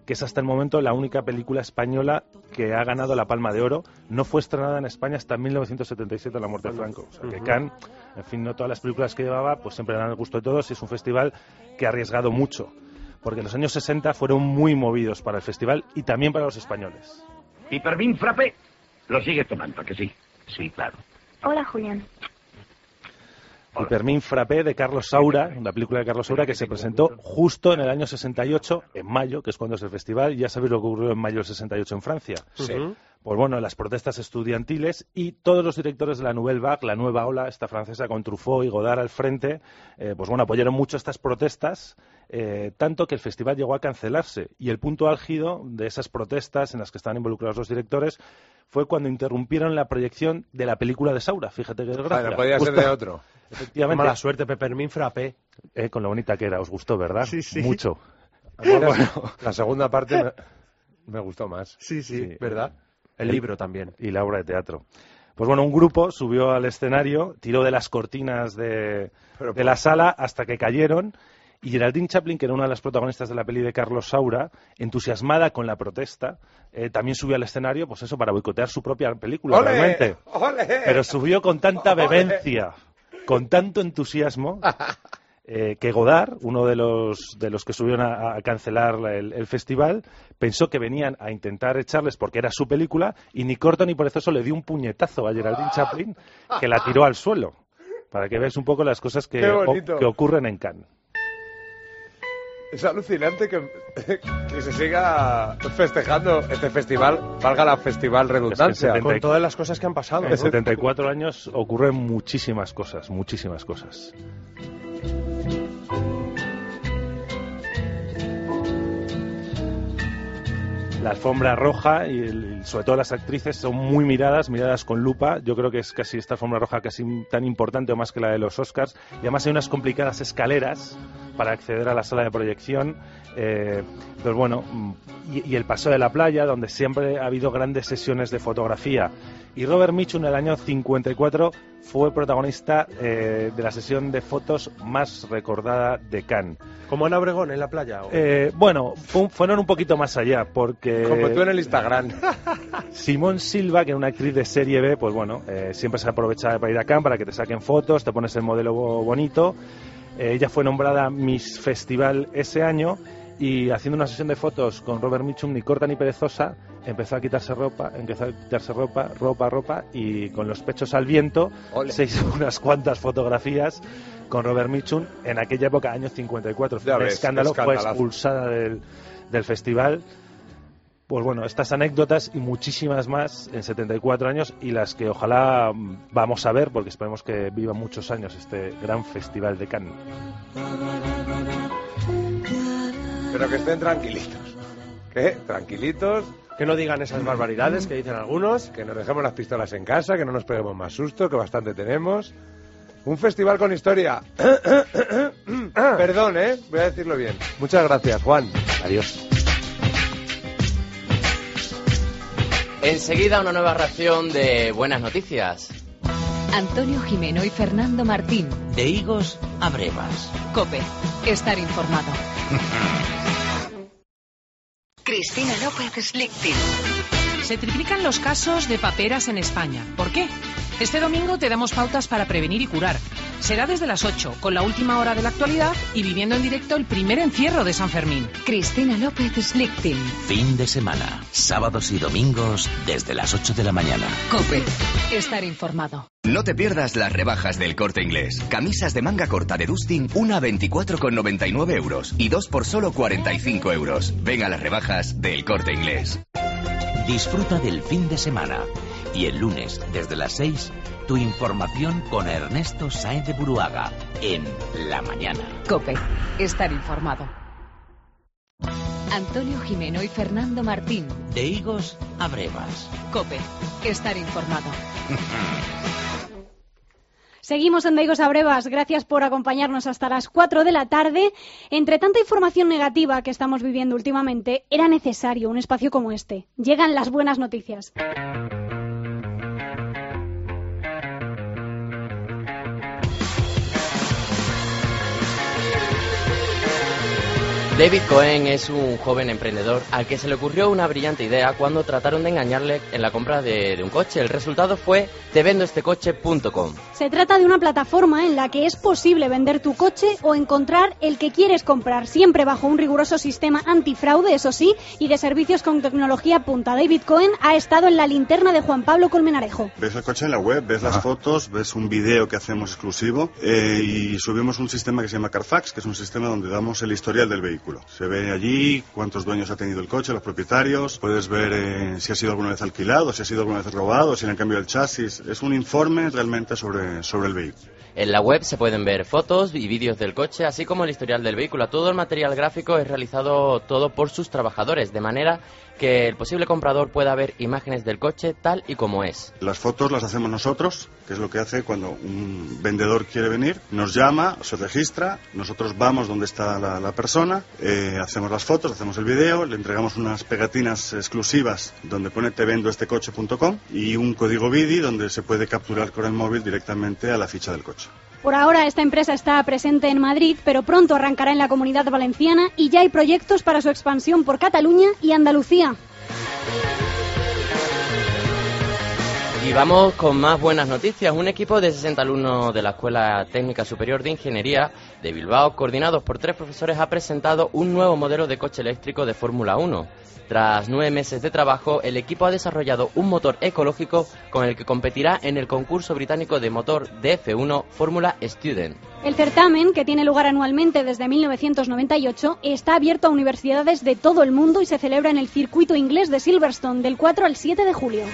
que es hasta el momento la única película española que ha ganado la Palma de Oro. No fue estrenada en España hasta 1977, la muerte de Franco. O sea, que Cannes, en fin, no todas las películas que llevaba, pues siempre dan el gusto de todos, y es un festival que ha arriesgado mucho, porque los años 60 fueron muy movidos para el festival y también para los españoles. ¿Y Permín Frappé? Lo sigue tomando, ¿a que sí? Sí, claro. Hola, Julián. Y Permín Frappé, de Carlos Saura, una película de Carlos Saura que se presentó justo en el año 68, en mayo, que es cuando es el festival, y ya sabéis lo que ocurrió en mayo del 68 en Francia. Sí. Pues bueno, las protestas estudiantiles, y todos los directores de la Nouvelle Vague, la nueva ola, esta francesa, con Truffaut y Godard al frente, pues bueno, apoyaron mucho estas protestas, tanto que el festival llegó a cancelarse. Y el punto álgido de esas protestas en las que estaban involucrados los directores fue cuando interrumpieron la proyección de la película de Saura. Fíjate que desgracia. No podía ser de otro. Efectivamente. Mala suerte, Peppermint Frappé. Con lo bonita que era, os gustó, ¿verdad? Sí, sí. Mucho. La segunda parte me gustó más. Sí, ¿verdad? El libro también. Y la obra de teatro. Pues bueno, un grupo subió al escenario, tiró de las cortinas de la sala hasta que cayeron, y Geraldine Chaplin, que era una de las protagonistas de la peli de Carlos Saura, entusiasmada con la protesta, también subió al escenario, pues eso, para boicotear su propia película, ¡Ole! realmente. ¡Ole! Pero subió con tanta ¡Ole! vehemencia, con tanto entusiasmo, que Godard, uno de los que subieron a cancelar el festival, pensó que venían a intentar echarles porque era su película, y ni corto ni perezoso le dio un puñetazo a Geraldine Chaplin, que la tiró al suelo, para que veáis un poco las cosas que ocurren en Cannes. Es alucinante que se siga festejando este festival, valga la festival redundancia. Con todas las cosas que han pasado. En 74 años ocurren muchísimas cosas, muchísimas cosas. La alfombra roja y sobre todo las actrices son muy miradas con lupa. Yo creo que es casi esta alfombra roja casi tan importante o más que la de los Oscars. Y además hay unas complicadas escaleras para acceder a la sala de proyección. Pero bueno, y el Paseo de la Playa, donde siempre ha habido grandes sesiones de fotografía. Y Robert Mitchum en el año 54 fue protagonista de la sesión de fotos más recordada de Cannes. ¿Como Ana Obregón en la playa? Bueno, fueron un poquito más allá, porque... Como tú en el Instagram. Simone Silva, que era una actriz de serie B, pues bueno, siempre se aprovecha para ir a Cannes, para que te saquen fotos, te pones el modelo bonito. Ella fue nombrada Miss Festival ese año, y haciendo una sesión de fotos con Robert Mitchum, ni corta ni perezosa, empezó a quitarse ropa, y con los pechos al viento se hizo unas cuantas fotografías con Robert Mitchum en aquella época, año 54. Fue un escándalo, fue expulsada del festival. Pues bueno, estas anécdotas y muchísimas más en 74 años, y las que ojalá vamos a ver, porque esperemos que viva muchos años este gran festival de Cannes. Pero que estén tranquilitos. ¿Qué? Tranquilitos. Que no digan esas barbaridades que dicen algunos. Que nos dejemos las pistolas en casa, que no nos peguemos más susto, que bastante tenemos. Un festival con historia. Perdón, voy a decirlo bien. Muchas gracias, Juan. Adiós. Enseguida una nueva ración de buenas noticias. Antonio Jimeno y Fernando Martín. De higos a brevas. COPE. Estar informado. Cristina López Slichting. Se triplican los casos de paperas en España. ¿Por qué? Este domingo te damos pautas para prevenir y curar. Será desde las 8, con la última hora de la actualidad y viviendo en directo el primer encierro de San Fermín. Cristina López Slichting. Fin de semana, sábados y domingos desde las 8 de la mañana. COPE. Estar informado. No te pierdas las rebajas del Corte Inglés. Camisas de manga corta de Dustin, una a 24,99 euros y dos por solo 45 euros. Ven a las rebajas del Corte Inglés. Disfruta del fin de semana. Y el lunes, desde las 6, tu información con Ernesto Sáenz de Buruaga en La Mañana. COPE. Estar informado. Antonio Jimeno y Fernando Martín. De higos a brevas. COPE. Estar informado. Seguimos en De higos a brevas. Gracias por acompañarnos hasta las 4 de la tarde. Entre tanta información negativa que estamos viviendo últimamente, era necesario un espacio como este. Llegan las buenas noticias. David Cohen es un joven emprendedor al que se le ocurrió una brillante idea cuando trataron de engañarle en la compra de un coche. El resultado fue tevendoestecoche.com. Se trata de una plataforma en la que es posible vender tu coche o encontrar el que quieres comprar, siempre bajo un riguroso sistema antifraude, eso sí, y de servicios con tecnología punta. David Cohen ha estado en la linterna de Juan Pablo Colmenarejo. Ves el coche en la web, ves las fotos, ves un vídeo que hacemos exclusivo y subimos un sistema que se llama Carfax, que es un sistema donde damos el historial del vehículo. Se ve allí cuántos dueños ha tenido el coche, los propietarios, puedes ver si ha sido alguna vez alquilado, si ha sido alguna vez robado, si le han cambiado el chasis. Es un informe realmente sobre el vehículo. En la web se pueden ver fotos y vídeos del coche, así como el historial del vehículo. Todo el material gráfico es realizado todo por sus trabajadores, de manera que el posible comprador pueda ver imágenes del coche tal y como es. Las fotos las hacemos nosotros, que es lo que hace cuando un vendedor quiere venir, nos llama, se registra, nosotros vamos donde está la persona, hacemos las fotos, hacemos el video, le entregamos unas pegatinas exclusivas donde pone tevendoestecoche.com y un código BIDI donde se puede capturar con el móvil directamente a la ficha del coche. Por ahora esta empresa está presente en Madrid, pero pronto arrancará en la Comunidad Valenciana y ya hay proyectos para su expansión por Cataluña y Andalucía. Y vamos con más buenas noticias. Un equipo de 60 alumnos de la Escuela Técnica Superior de Ingeniería de Bilbao, coordinados por 3 profesores, ha presentado un nuevo modelo de coche eléctrico de Fórmula 1. Tras 9 meses de trabajo, el equipo ha desarrollado un motor ecológico con el que competirá en el concurso británico de motor de F1 Fórmula Student. El certamen, que tiene lugar anualmente desde 1998, está abierto a universidades de todo el mundo y se celebra en el circuito inglés de Silverstone del 4 al 7 de julio.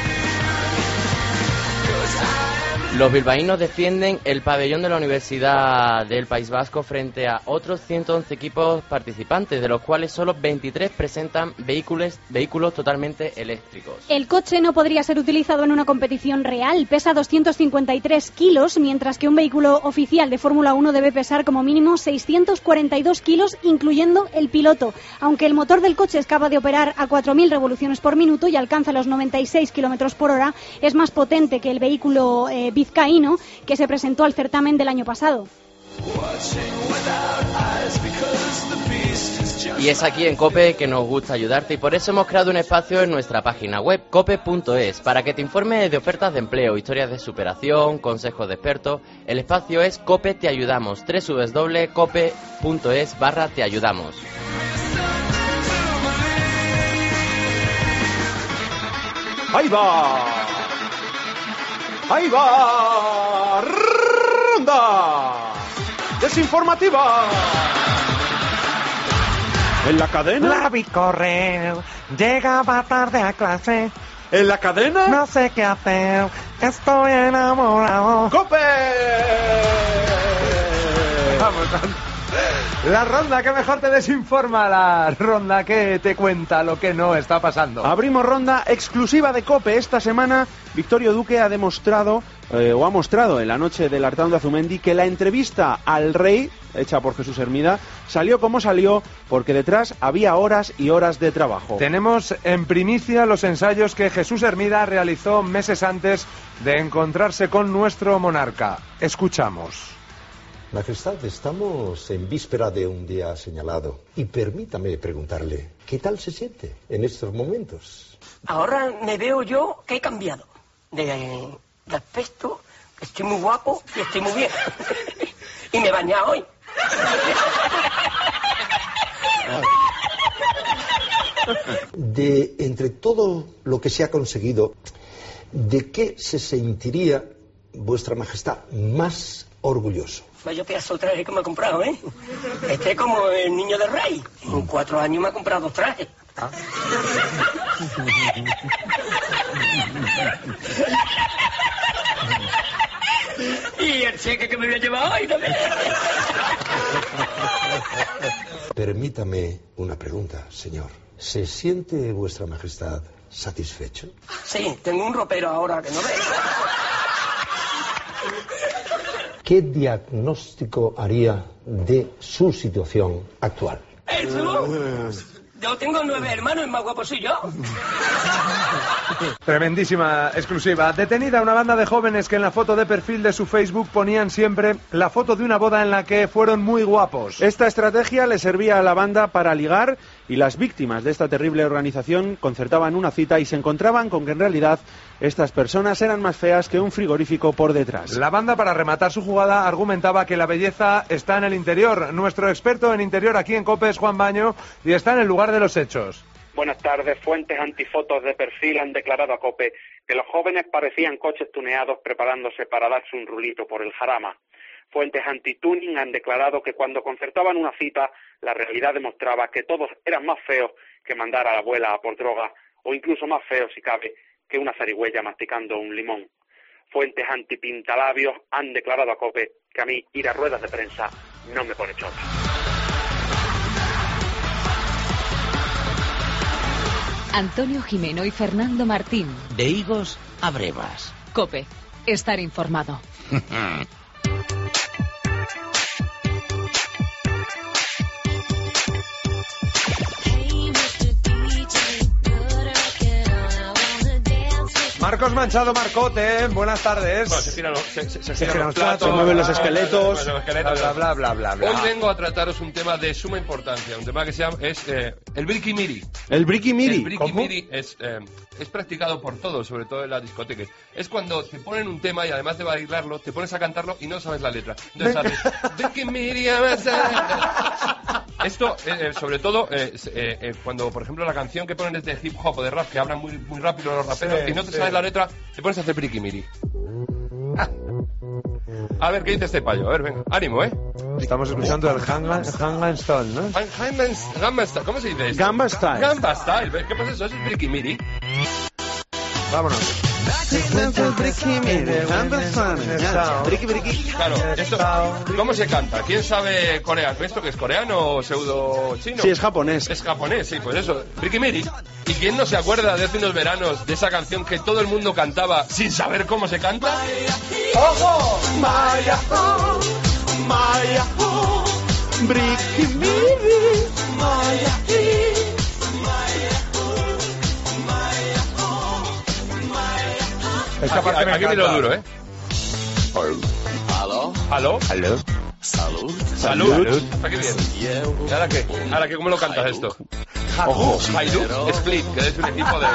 Los bilbaínos defienden el pabellón de la Universidad del País Vasco frente a otros 111 equipos participantes, de los cuales solo 23 presentan vehículos totalmente eléctricos. El coche no podría ser utilizado en una competición real, pesa 253 kilos, mientras que un vehículo oficial de Fórmula 1 debe pesar como mínimo 642 kilos, incluyendo el piloto. Aunque el motor del coche es capaz de operar a 4.000 revoluciones por minuto y alcanza los 96 kilómetros por hora, es más potente que el vehículo vizcaíno que se presentó al certamen del año pasado. Y es aquí en COPE que nos gusta ayudarte y por eso hemos creado un espacio en nuestra página web cope.es para que te informes de ofertas de empleo, historias de superación, consejos de expertos. El espacio es COPE Te Ayudamos, www.cope.es/te ayudamos. ¡Ahí va! ¡Ahí va! ¡Ronda desinformativa! ¿En la cadena? La vi correr, llegaba tarde a clase. ¿En la cadena? No sé qué hacer, estoy enamorado. ¡Cope! Vamos, la ronda que mejor te desinforma, la ronda que te cuenta lo que no está pasando. Abrimos ronda exclusiva de COPE. Esta semana Victorio Duque ha demostrado, o ha mostrado en la noche del Artán de Azumendi, que la entrevista al rey, hecha por Jesús Hermida, salió como salió porque detrás había horas y horas de trabajo. Tenemos en primicia los ensayos que Jesús Hermida realizó meses antes de encontrarse con nuestro monarca. Escuchamos. Majestad, estamos en víspera de un día señalado y permítame preguntarle, ¿qué tal se siente en estos momentos? Ahora me veo yo que he cambiado de aspecto, estoy muy guapo y estoy muy bien. Y me he bañado hoy. De entre todo lo que se ha conseguido, ¿de qué se sentiría vuestra majestad más orgulloso? Vaya pedazo de traje que me ha comprado, ¿eh? Este es como el niño del rey. En 4 años me ha comprado 2 trajes. ¿Ah? Y el cheque que me voy a llevar hoy también. Permítame una pregunta, señor. ¿Se siente vuestra majestad satisfecho? Sí, tengo un ropero ahora que no veo. ¿Qué diagnóstico haría de su situación actual? ¿Eso? Yo tengo 9 hermanos y más guapo soy yo. Tremendísima exclusiva. Detenida una banda de jóvenes que en la foto de perfil de su Facebook ponían siempre la foto de una boda en la que fueron muy guapos. Esta estrategia le servía a la banda para ligar y las víctimas de esta terrible organización concertaban una cita y se encontraban con que en realidad estas personas eran más feas que un frigorífico por detrás. La banda, para rematar su jugada, argumentaba que la belleza está en el interior. Nuestro experto en interior aquí en COPE es Juan Baño y está en el lugar de los hechos. Buenas tardes. Fuentes antifotos de perfil han declarado a COPE que los jóvenes parecían coches tuneados preparándose para darse un rulito por el jarama. Fuentes anti-tuning han declarado que cuando concertaban una cita, la realidad demostraba que todos eran más feos que mandar a la abuela a por droga, o incluso más feos, si cabe, que una zarigüeya masticando un limón. Fuentes anti-pintalabios han declarado a COPE que a mí ir a ruedas de prensa no me pone chota. Antonio Jimeno y Fernando Martín. De higos a brevas. COPE. Estar informado. Marcos Manchado, Marcote, buenas tardes. Bueno, se giran los platos, se mueven los esqueletos, bla, bla, bla. Hoy vengo a trataros un tema de suma importancia, un tema que se llama el briquimiri. ¿El briquimiri? El briquimiri es practicado por todos, sobre todo en las discotecas. Es cuando te ponen un tema y además de bailarlo, te pones a cantarlo y no sabes la letra. Entonces haces briquimiri. Esto, sobre todo, cuando, por ejemplo, la canción que ponen es de hip hop o de rap, que hablan muy, muy rápido los raperos, y no te sabes la letra, te pones a hacer briquimiri. A ver, ¿qué dice este payo? A ver, venga, ánimo, ¿eh? Estamos escuchando el Gangnam Style, ¿no? Gangnam Style, ¿cómo se dice esto? Gamba Style. Gamba Style, ¿qué pasa eso? Eso es briquimiri. Vámonos. Claro, esto, ¿cómo se canta? ¿Quién sabe coreano? ¿Esto que es coreano o pseudo chino? Sí, es japonés. Es japonés, sí, pues eso, briquimiri. ¿Y quién no se acuerda de hace unos veranos de esa canción que todo el mundo cantaba sin saber cómo se canta? ¡Ojo! Maya, Maya, briquimiri, Maya, esta parte me aquí encanta. lo duro, ¿eh? ¿Aló? ¿Aló? ¿Aló? Salud. Salud. Aquí bien. ¿Y ahora qué? ¿Ahora qué? ¿Cómo lo cantas esto? Ojo, Hajduk Split, que es un equipo de...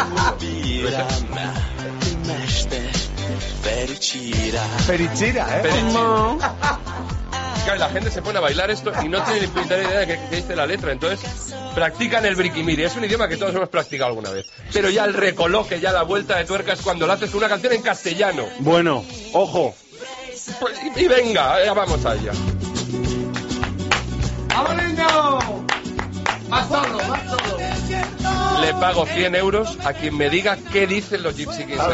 Perichira, ¿eh? Claro, la gente se pone a bailar esto y no tiene ni puta idea de qué dice la letra. Entonces, practican el briquimiri. Es un idioma que todos hemos practicado alguna vez. Pero ya el recoloque, ya la vuelta de tuerca es cuando lo haces una canción en castellano. Bueno, ojo. Pues, y venga, ya vamos allá. ¡Vamos, niño! ¡Más solo, más solo! Le pago 100 euros a quien me diga qué dicen los Gypsy Kings.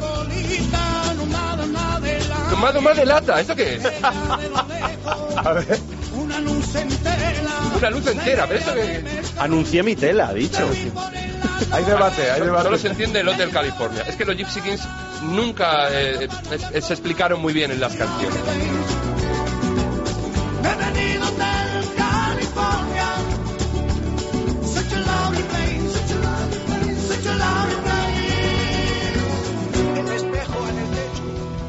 Tomado más de lata, ¿esto qué es? A ver. Una luz entera, ¿pero esto qué es? Anuncié mi tela, ha dicho. Hay debate, hay debate. Solo se entiende el Hotel California. Es que los Gypsy Kings nunca se explicaron muy bien en las canciones. Bienvenido Hotel California. Such a lovely place, such a lovely place, such a lovely place. El espejo en el techo.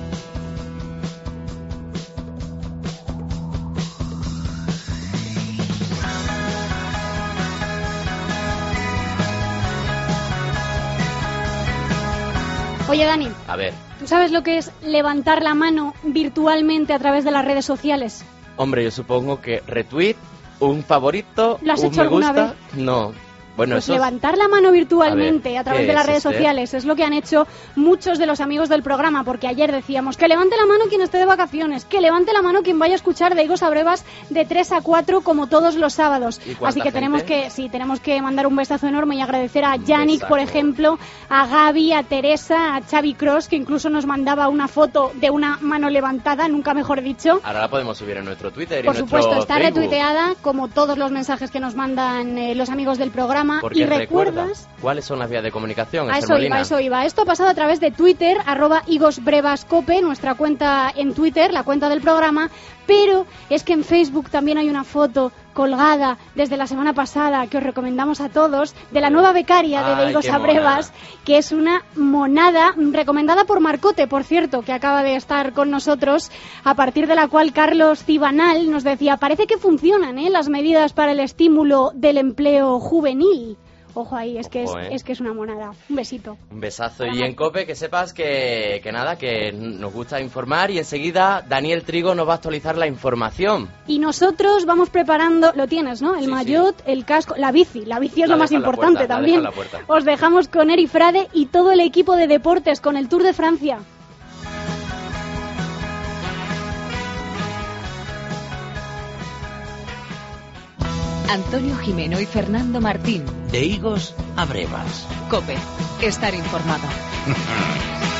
Oye, Dani, A ver, ¿tú sabes lo que es levantar la mano virtualmente a través de las redes sociales? hombre, yo supongo que retweet, un favorito, ¿Lo has un hecho me alguna gusta. vez? No. Bueno, Pues eso levantar la mano virtualmente A a través ¿qué de las es, redes Esther? sociales es lo que han hecho muchos de los amigos del programa, porque ayer decíamos que levante la mano quien esté de vacaciones, que levante la mano quien vaya a escuchar de Higos a Brevas de 3 a 4 como todos los sábados. ¿Y cuánta Así que gente? tenemos que mandar un besazo enorme y agradecer a Yannick, por ejemplo, a Gaby, a Teresa, a Xavi Cross, que incluso nos mandaba una foto de una mano levantada, nunca mejor dicho. ahora la podemos subir en nuestro Twitter y Por en nuestro supuesto, está Facebook. retuiteada como todos los mensajes que nos mandan los amigos del programa. Porque Y recuerda, recuerdas... ¿cuáles son las vías de comunicación? A Esther eso Molina? iba, a eso iba. Esto ha pasado a través de Twitter, @higosbrevascope, nuestra cuenta en Twitter, la cuenta del programa, pero es que en Facebook también hay una foto colgada desde la semana pasada, que os recomendamos a todos, de la nueva becaria de Deigos a Brevas, que es una monada, recomendada por Marcote, por cierto, que acaba de estar con nosotros, a partir de la cual Carlos Cibanal nos decía, parece que funcionan las medidas para el estímulo del empleo juvenil. Ojo ahí, es que es una monada. Un besito. Un besazo. Y en COPE que sepas que nada, que nos gusta informar, y enseguida Daniel Trigo nos va a actualizar la información. Y nosotros vamos preparando, lo tienes, ¿no? El maillot, el casco, la bici es lo más importante también. Os dejamos con Eri Frade y todo el equipo de deportes con el Tour de Francia. Antonio Jimeno y Fernando Martín. De Higos a Brevas. COPE. Estar informado.